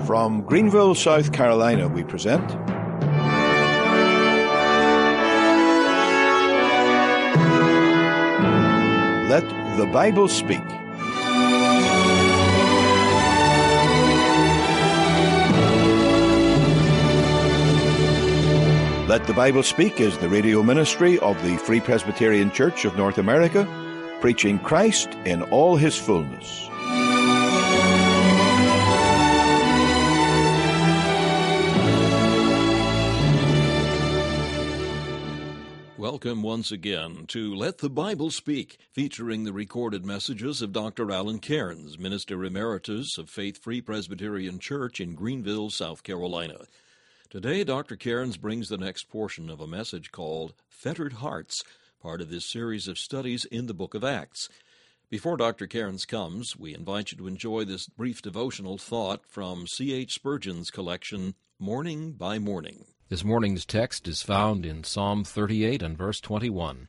From Greenville, South Carolina, we present Let the Bible Speak. Let the Bible Speak is the radio ministry of the Free Presbyterian Church of North America, preaching Christ in all his fullness. Welcome once again to Let the Bible Speak, featuring the recorded messages of Dr. Alan Cairns, Minister Emeritus of Faith Free Presbyterian Church in Greenville, South Carolina. Today, Dr. Cairns brings the next portion of a message called Fettered Hearts, part of this series of studies in the book of Acts. Before Dr. Cairns comes, we invite you to enjoy this brief devotional thought from C.H. Spurgeon's collection, Morning by Morning. This morning's text is found in Psalm 38 and verse 21.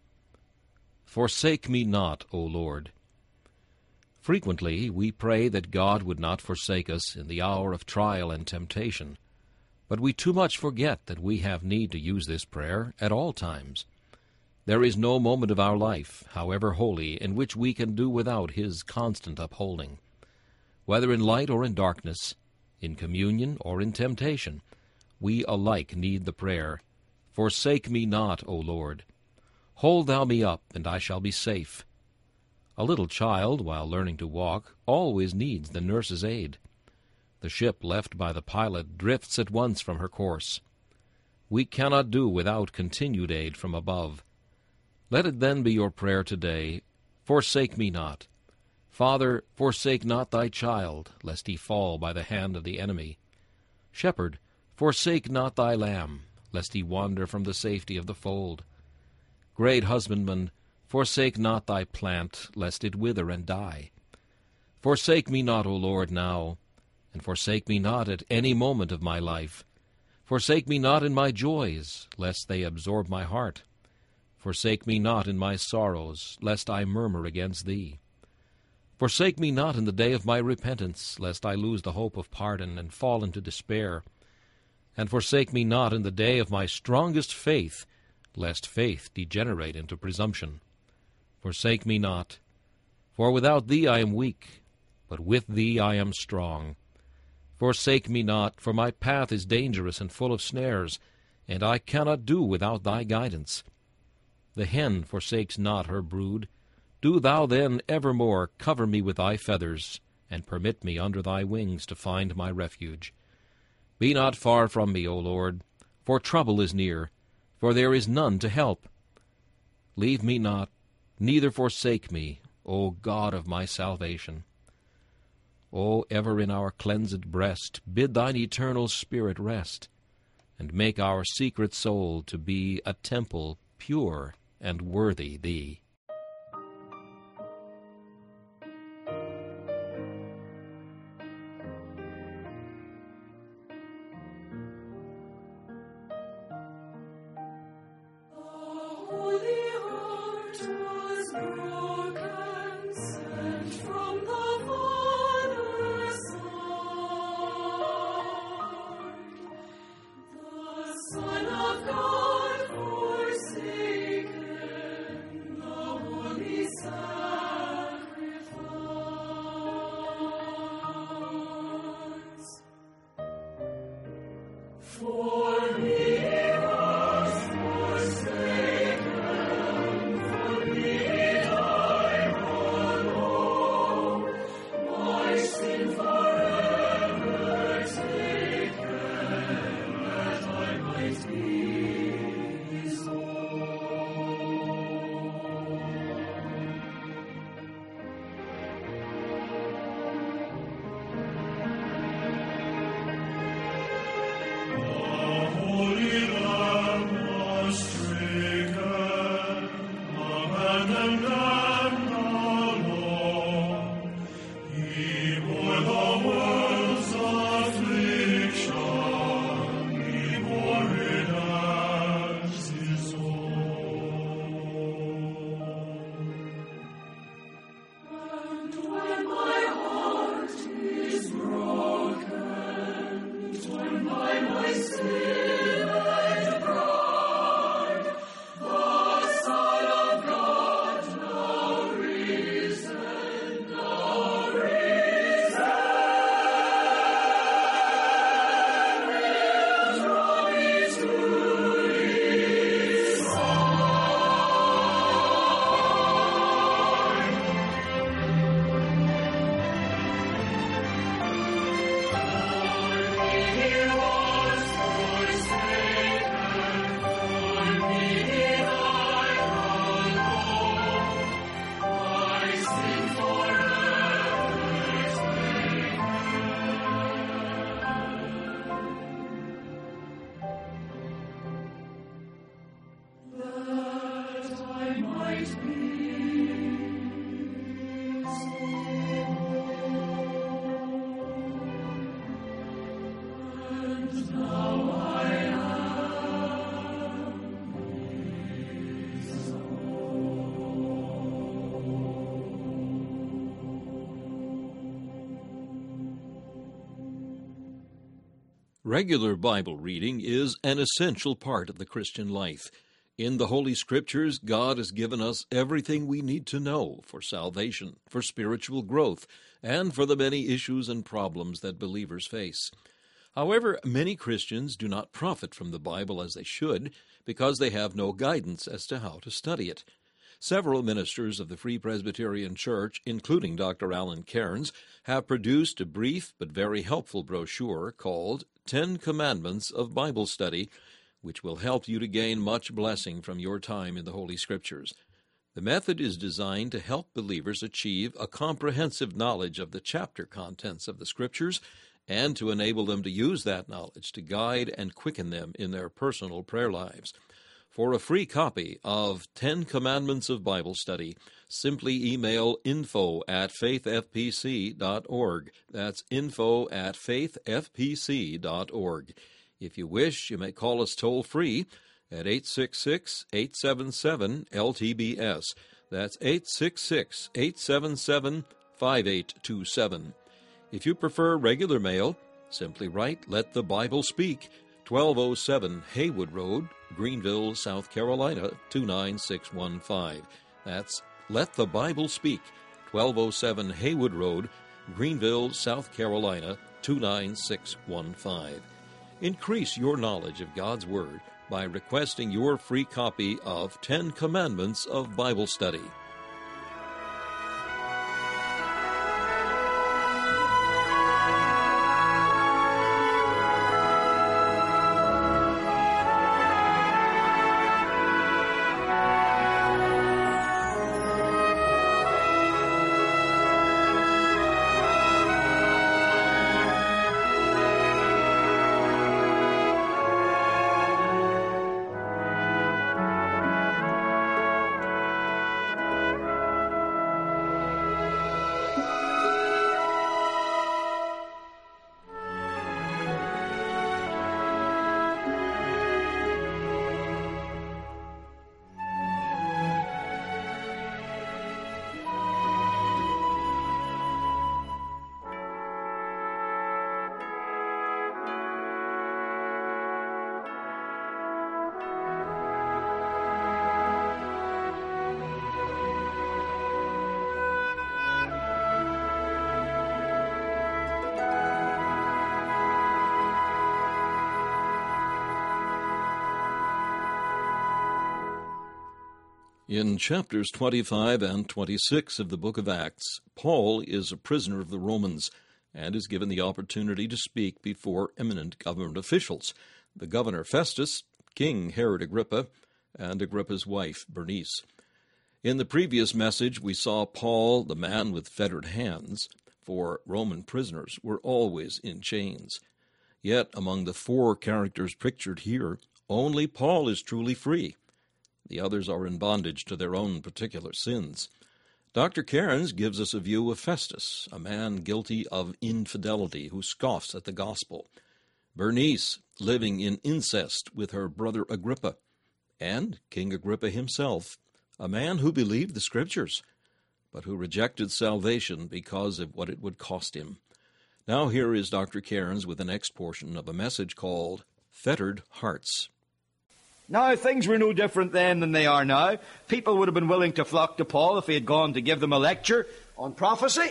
Forsake me not, O Lord. Frequently we pray that God would not forsake us in the hour of trial and temptation, but we too much forget that we have need to use this prayer at all times. There is no moment of our life, however holy, in which we can do without His constant upholding. Whether in light or in darkness, in communion or in temptation, we alike need the prayer, Forsake me not, O Lord. Hold thou me up, and I shall be safe. A little child, while learning to walk, always needs the nurse's aid. The ship left by the pilot drifts at once from her course. We cannot do without continued aid from above. Let it then be your prayer today, Forsake me not. Father, forsake not thy child, lest he fall by the hand of the enemy. Shepherd, forsake not thy lamb, lest he wander from the safety of the fold. Great husbandman, forsake not thy plant, lest it wither and die. Forsake me not, O Lord, now, and forsake me not at any moment of my life. Forsake me not in my joys, lest they absorb my heart. Forsake me not in my sorrows, lest I murmur against thee. Forsake me not in the day of my repentance, lest I lose the hope of pardon and fall into despair. And forsake me not in the day of my strongest faith, lest faith degenerate into presumption. Forsake me not, for without thee I am weak, but with thee I am strong. Forsake me not, for my path is dangerous and full of snares, and I cannot do without thy guidance. The hen forsakes not her brood. Do thou then evermore cover me with thy feathers, and permit me under thy wings to find my refuge. Be not far from me, O Lord, for trouble is near, for there is none to help. Leave me not, neither forsake me, O God of my salvation. O ever in our cleansed breast bid thine eternal Spirit rest, and make our secret soul to be a temple pure and worthy thee. Son of God forsaken, the holy Oh Regular Bible reading is an essential part of the Christian life. In the Holy Scriptures, God has given us everything we need to know for salvation, for spiritual growth, and for the many issues and problems that believers face. However, many Christians do not profit from the Bible as they should because they have no guidance as to how to study it. Several ministers of the Free Presbyterian Church, including Dr. Alan Cairns, have produced a brief but very helpful brochure called 10 Commandments of Bible Study, which will help you to gain much blessing from your time in the Holy Scriptures. The method is designed to help believers achieve a comprehensive knowledge of the chapter contents of the Scriptures and to enable them to use that knowledge to guide and quicken them in their personal prayer lives. For a free copy of 10 Commandments of Bible Study, simply email info@faithfpc.org. That's info@faithfpc.org. If you wish, you may call us toll-free at 866-877-LTBS. That's 866-877-5827. If you prefer regular mail, simply write Let the Bible Speak, 1207 Haywood Road, Greenville, South Carolina, 29615. That's Let the Bible Speak, 1207 Haywood Road, Greenville, South Carolina, 29615. Increase your knowledge of God's Word by requesting your free copy of 10 Commandments of Bible Study. In chapters 25 and 26 of the book of Acts, Paul is a prisoner of the Romans and is given the opportunity to speak before eminent government officials, the governor Festus, King Herod Agrippa, and Agrippa's wife Bernice. In the previous message, we saw Paul, the man with fettered hands, for Roman prisoners were always in chains. Yet among the 4 characters pictured here, only Paul is truly free. The others are in bondage to their own particular sins. Dr. Cairns gives us a view of Festus, a man guilty of infidelity who scoffs at the gospel. Bernice, living in incest with her brother Agrippa. And King Agrippa himself, a man who believed the Scriptures, but who rejected salvation because of what it would cost him. Now here is Dr. Cairns with the next portion of a message called Fettered Hearts. Now, things were no different then than they are now. People would have been willing to flock to Paul if he had gone to give them a lecture on prophecy.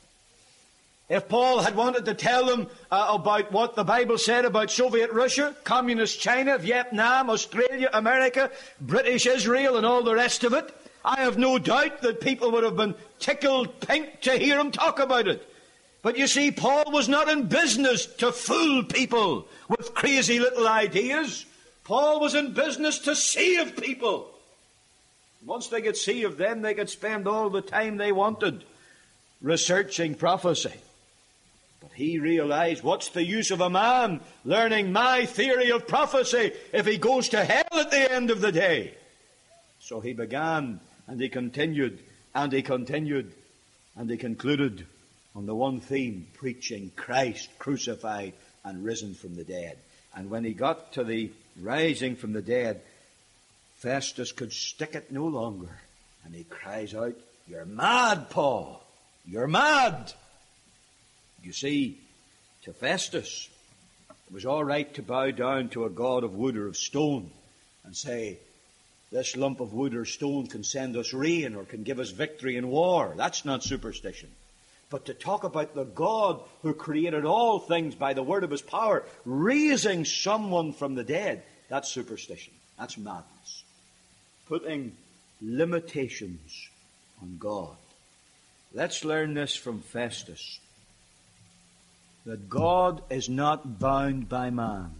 If Paul had wanted to tell them about what the Bible said about Soviet Russia, Communist China, Vietnam, Australia, America, British Israel, and all the rest of it, I have no doubt that people would have been tickled pink to hear him talk about it. But you see, Paul was not in business to fool people with crazy little ideas. Paul was in business to save people. Once they could save them, they could spend all the time they wanted researching prophecy. But he realized, what's the use of a man learning my theory of prophecy if he goes to hell at the end of the day? So he began, and he continued, and he continued, and he concluded on the one theme, preaching Christ crucified and risen from the dead. And when he got to the rising from the dead, Festus could stick it no longer. And he cries out, "You're mad, Paul! You're mad!" You see, to Festus, it was all right to bow down to a god of wood or of stone and say, "This lump of wood or stone can send us rain or can give us victory in war." That's not superstition. But to talk about the God who created all things by the word of his power, raising someone from the dead, that's superstition. That's madness. Putting limitations on God. Let's learn this from Festus. That God is not bound by man.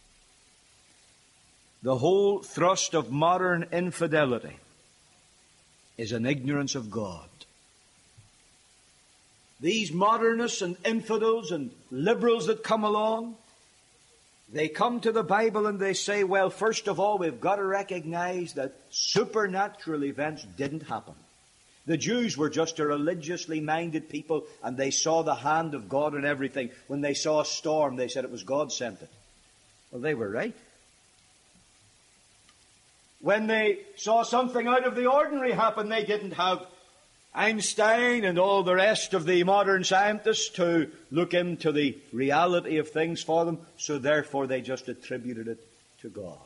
The whole thrust of modern infidelity is an ignorance of God. These modernists and infidels and liberals that come along, they come to the Bible and they say, well, first of all, we've got to recognize that supernatural events didn't happen. The Jews were just a religiously minded people, and they saw the hand of God in everything. When they saw a storm, they said it was God sent it. Well, they were right. When they saw something out of the ordinary happen, they didn't have Einstein and all the rest of the modern scientists to look into the reality of things for them, so therefore they just attributed it to God.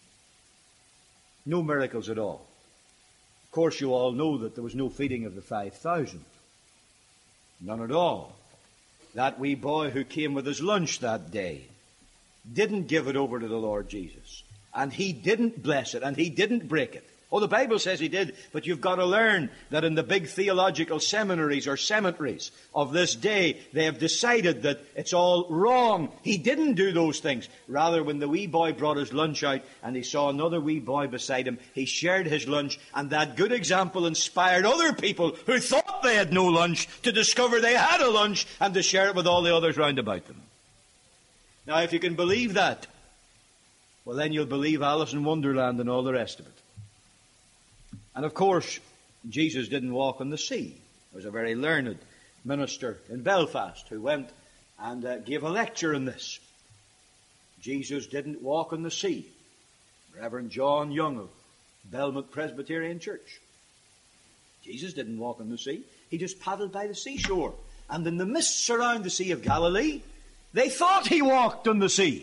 No miracles at all. Of course, you all know that there was no feeding of the 5,000. None at all. That wee boy who came with his lunch that day didn't give it over to the Lord Jesus. And he didn't bless it, and he didn't break it. Oh, the Bible says he did, but you've got to learn that in the big theological seminaries or cemeteries of this day, they have decided that it's all wrong. He didn't do those things. Rather, when the wee boy brought his lunch out and he saw another wee boy beside him, he shared his lunch, and that good example inspired other people who thought they had no lunch to discover they had a lunch and to share it with all the others round about them. Now, if you can believe that, well, then you'll believe Alice in Wonderland and all the rest of it. And of course, Jesus didn't walk on the sea. There was a very learned minister in Belfast who went and gave a lecture on this. Jesus didn't walk on the sea. Reverend John Young of Belmont Presbyterian Church. Jesus didn't walk on the sea. He just paddled by the seashore. And in the mists around the Sea of Galilee, they thought he walked on the sea.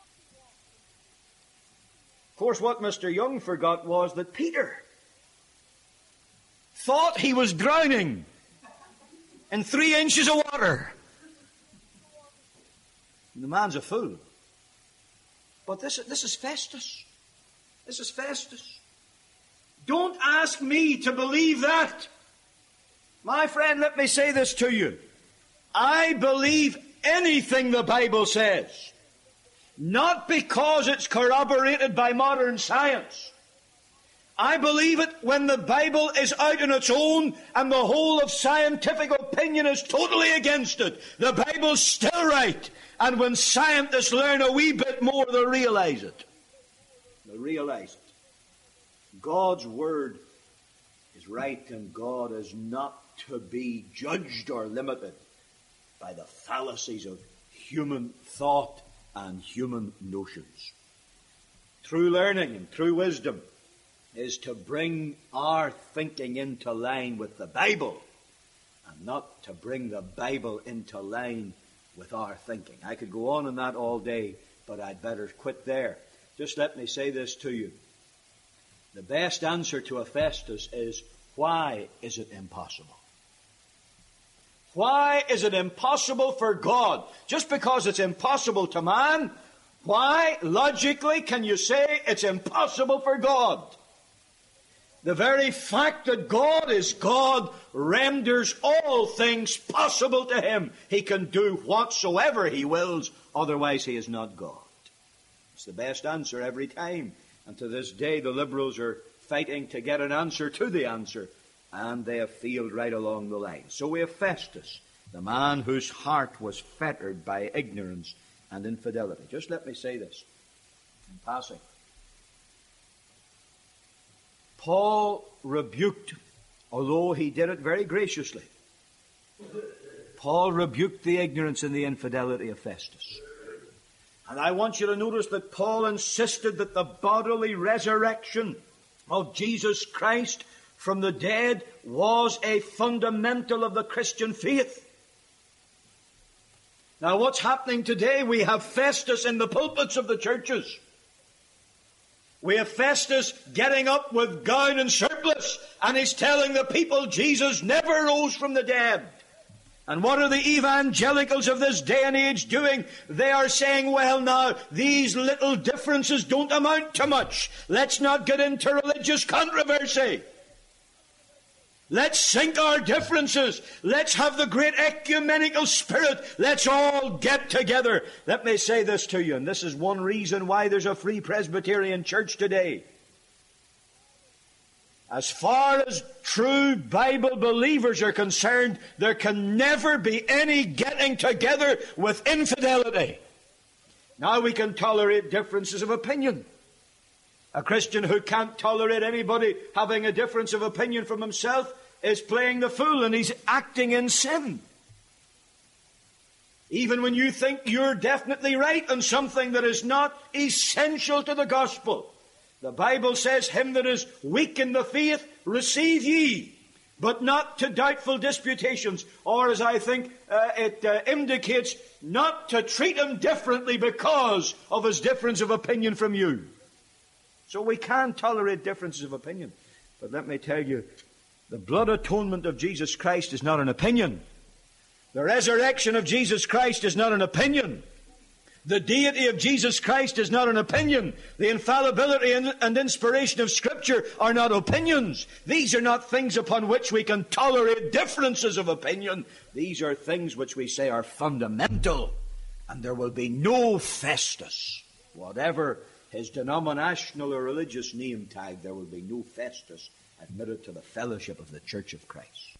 Of course, what Mr. Young forgot was that Peter thought he was drowning in 3 inches of water. And the man's a fool. But this is Festus. This is Festus. Don't ask me to believe that. My friend, let me say this to you. I believe anything the Bible says. Not because it's corroborated by modern science. I believe it when the Bible is out on its own and the whole of scientific opinion is totally against it. The Bible's still right. And when scientists learn a wee bit more, they'll realize it. They'll realize it. God's Word is right, and God is not to be judged or limited by the fallacies of human thought and human notions. True learning and true wisdom is to bring our thinking into line with the Bible and not to bring the Bible into line with our thinking. I could go on that all day, but I'd better quit there. Just let me say this to you. The best answer to a Festus is, why is it impossible? Why is it impossible for God? Just because it's impossible to man, why, logically, can you say it's impossible for God? The very fact that God is God renders all things possible to him. He can do whatsoever he wills, otherwise he is not God. It's the best answer every time. And to this day, the liberals are fighting to get an answer to the answer, and they have failed right along the line. So we have Festus, the man whose heart was fettered by ignorance and infidelity. Just let me say this in passing. Paul rebuked, although he did it very graciously, Paul rebuked the ignorance and the infidelity of Festus. And I want you to notice that Paul insisted that the bodily resurrection of Jesus Christ from the dead was a fundamental of the Christian faith. Now, what's happening today? We have Festus in the pulpits of the churches. We have Festus getting up with gown and surplice, and he's telling the people Jesus never rose from the dead. And what are the evangelicals of this day and age doing? They are saying, well, now, these little differences don't amount to much. Let's not get into religious controversy. Let's sink our differences. Let's have the great ecumenical spirit. Let's all get together. Let me say this to you, and this is one reason why there's a Free Presbyterian Church today. As far as true Bible believers are concerned, there can never be any getting together with infidelity. Now we can tolerate differences of opinion. A Christian who can't tolerate anybody having a difference of opinion from himself is playing the fool, and he's acting in sin. Even when you think you're definitely right on something that is not essential to the gospel. The Bible says, him that is weak in the faith, receive ye, but not to doubtful disputations. Or, as I think it indicates, not to treat him differently because of his difference of opinion from you. So we can tolerate differences of opinion. But let me tell you, the blood atonement of Jesus Christ is not an opinion. The resurrection of Jesus Christ is not an opinion. The deity of Jesus Christ is not an opinion. The infallibility and inspiration of Scripture are not opinions. These are not things upon which we can tolerate differences of opinion. These are things which we say are fundamental. And there will be no Festus. Whatever his denominational or religious name tag, there will be no Festus admitted to the fellowship of the Church of Christ.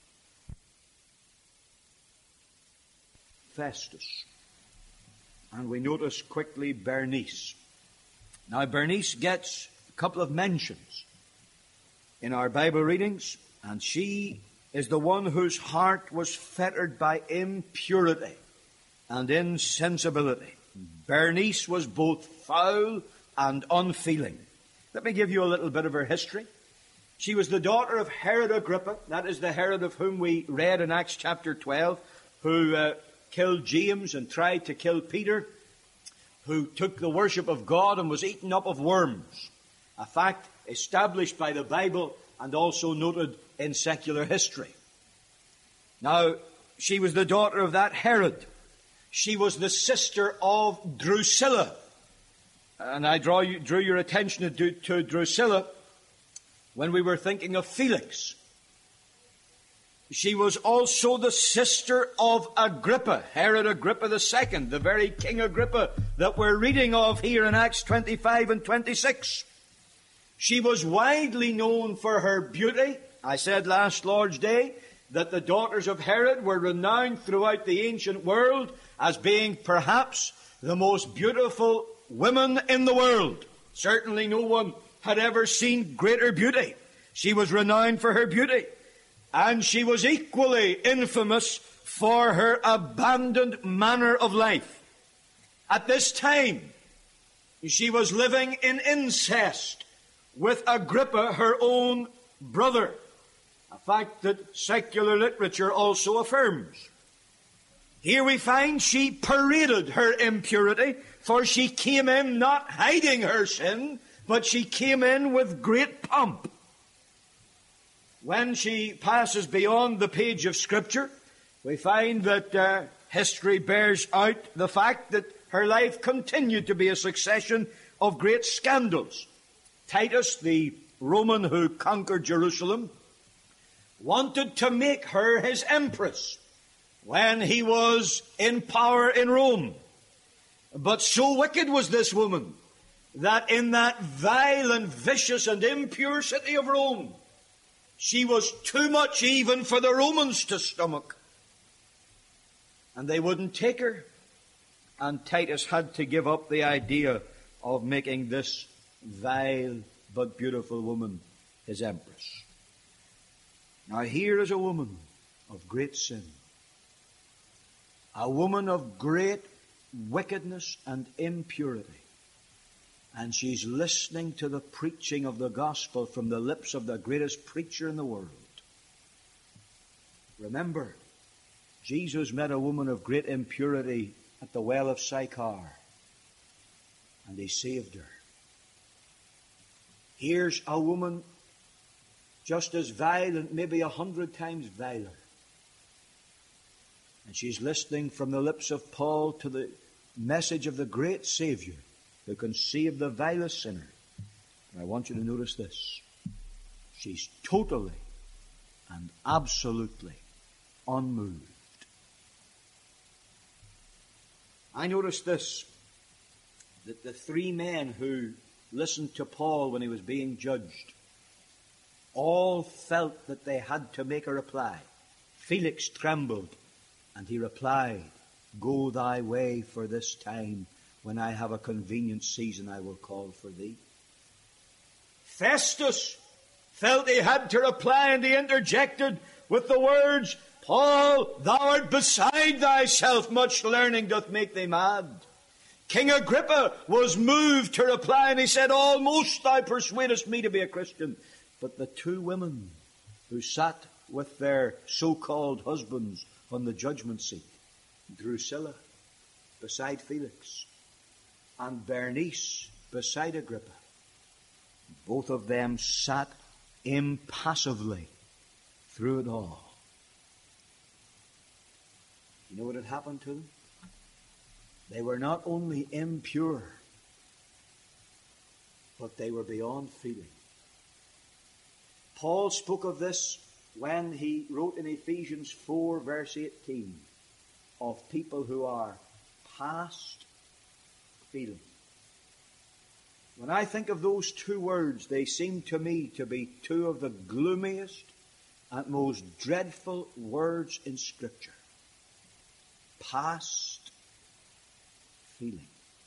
Festus. And we notice quickly Bernice. Now, Bernice gets a couple of mentions in our Bible readings, and she is the one whose heart was fettered by impurity and insensibility. Bernice was both foul and unfeeling. Let me give you a little bit of her history. She was the daughter of Herod Agrippa. That is the Herod of whom we read in Acts chapter 12, who killed James and tried to kill Peter, who took the worship of God and was eaten up of worms. A fact established by the Bible and also noted in secular history. Now, she was the daughter of that Herod. She was the sister of Drusilla. And I drew your attention to Drusilla when we were thinking of Felix. She was also the sister of Agrippa, Herod Agrippa II, the very King Agrippa that we're reading of here in Acts 25 and 26. She was widely known for her beauty. I said last Lord's Day that the daughters of Herod were renowned throughout the ancient world as being perhaps the most beautiful women in the world. Certainly no one had ever seen greater beauty. She was renowned for her beauty. And she was equally infamous for her abandoned manner of life. At this time, she was living in incest with Agrippa, her own brother. A fact that secular literature also affirms. Here we find she paraded her impurity, for she came in not hiding her sin, but she came in with great pomp. When she passes beyond the page of Scripture, we find that history bears out the fact that her life continued to be a succession of great scandals. Titus, the Roman who conquered Jerusalem, wanted to make her his empress when he was in power in Rome. But so wicked was this woman that in that vile and vicious and impure city of Rome, she was too much even for the Romans to stomach. And they wouldn't take her. And Titus had to give up the idea of making this vile but beautiful woman his empress. Now here is a woman of great sin. A woman of great wickedness and impurity. And she's listening to the preaching of the gospel from the lips of the greatest preacher in the world. Remember, Jesus met a woman of great impurity at the well of Sychar, and he saved her. Here's a woman just as violent, maybe 100 times viler. And she's listening from the lips of Paul to the message of the great Savior who can save the vilest sinner. And I want you to notice this. She's totally and absolutely unmoved. I noticed this, that the three men who listened to Paul when he was being judged all felt that they had to make a reply. Felix trembled, and he replied, "Go thy way for this time. When I have a convenient season, I will call for thee." Festus felt he had to reply, and he interjected with the words, "Paul, thou art beside thyself, much learning doth make thee mad." King Agrippa was moved to reply, and he said, "Almost thou persuadest me to be a Christian." But the two women who sat with their so-called husbands on the judgment seat, Drusilla beside Felix, and Bernice beside Agrippa, both of them sat impassively through it all. You know what had happened to them? They were not only impure, but they were beyond feeling. Paul spoke of this when he wrote in Ephesians 4 verse 18 of people who are past feeling. When I think of those two words, they seem to me to be two of the gloomiest and most dreadful words in Scripture. Past feeling.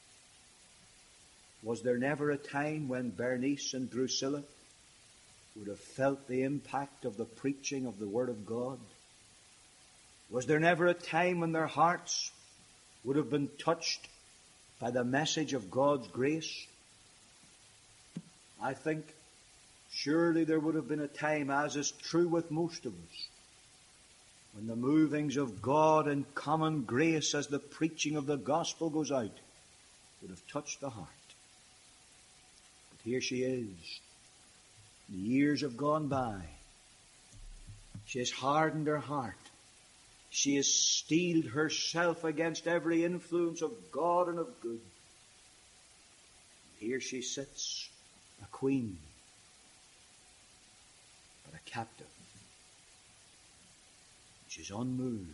Was there never a time when Bernice and Drusilla would have felt the impact of the preaching of the Word of God? Was there never a time when their hearts would have been touched by the message of God's grace? I think surely there would have been a time, as is true with most of us, when the movings of God in common grace as the preaching of the gospel goes out would have touched the heart. But here she is. The years have gone by. She has hardened her heart. She has steeled herself against every influence of God and of good. Here she sits, a queen, but a captive. She's unmoved.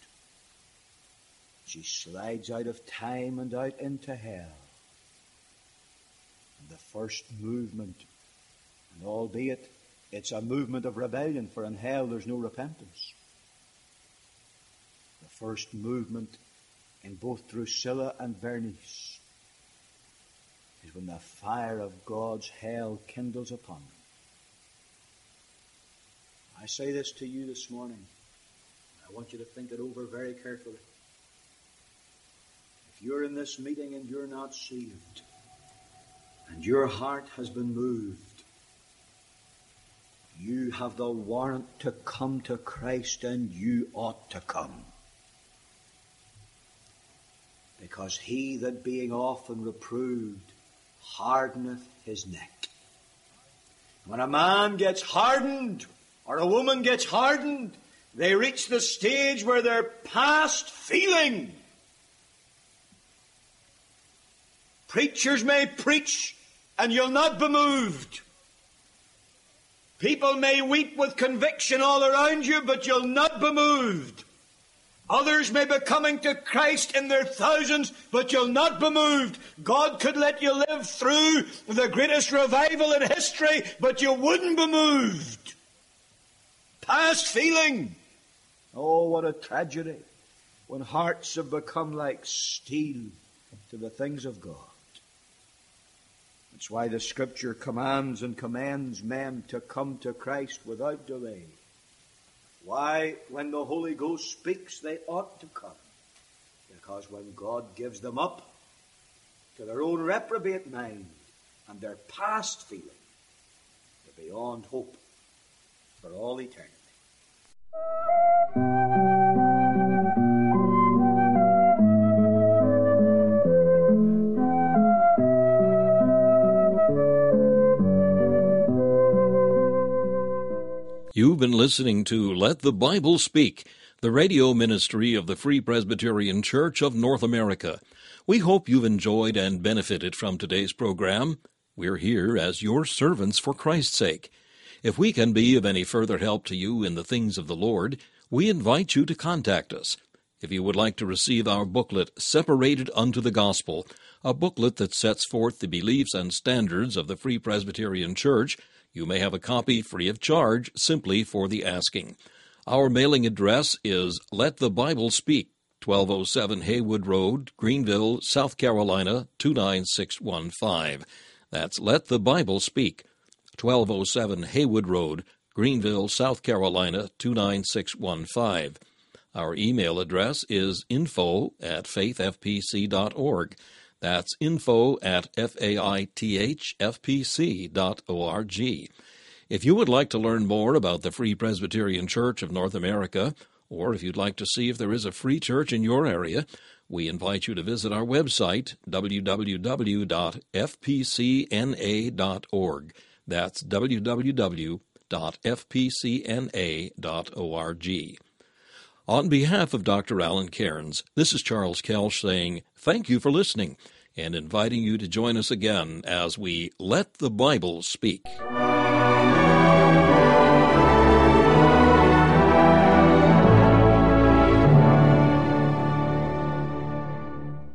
She slides out of time and out into hell. And the first movement, and albeit it's a movement of rebellion, for in hell there's no repentance. The first movement in both Drusilla and Bernice is when the fire of God's hell kindles upon them. I say this to you this morning. I want you to think it over very carefully. If you're in this meeting and you're not saved, and your heart has been moved, you have the warrant to come to Christ, and you ought to come. Because he that being often reproved hardeneth his neck. When a man gets hardened, or a woman gets hardened, they reach the stage where they're past feeling. Preachers may preach, and you'll not be moved. People may weep with conviction all around you, but you'll not be moved. Others may be coming to Christ in their thousands, but you'll not be moved. God could let you live through the greatest revival in history, but you wouldn't be moved. Past feeling. Oh, what a tragedy when hearts have become like steel to the things of God. That's why the Scripture commands and commends men to come to Christ without delay. Why, when the Holy Ghost speaks, they ought to come. If Because when God gives them up to their own reprobate mind and their past feeling, they're beyond hope for all eternity. You've been listening to Let the Bible Speak, the radio ministry of the Free Presbyterian Church of North America. We hope you've enjoyed and benefited from today's program. We're here as your servants for Christ's sake. If we can be of any further help to you in the things of the Lord, we invite you to contact us. If you would like to receive our booklet, Separated Unto the Gospel, a booklet that sets forth the beliefs and standards of the Free Presbyterian Church, you may have a copy free of charge simply for the asking. Our mailing address is Let the Bible Speak, 1207 Haywood Road, Greenville, South Carolina, 29615. That's Let the Bible Speak, 1207 Haywood Road, Greenville, South Carolina, 29615. Our email address is info@faithfpc.org. That's info@faithfpc.org. If you would like to learn more about the Free Presbyterian Church of North America, or if you'd like to see if there is a free church in your area, we invite you to visit our website, www.fpcna.org. That's www.fpcna.org. On behalf of Dr. Alan Cairns, this is Charles Kelsch saying thank you for listening and inviting you to join us again as we Let the Bible Speak.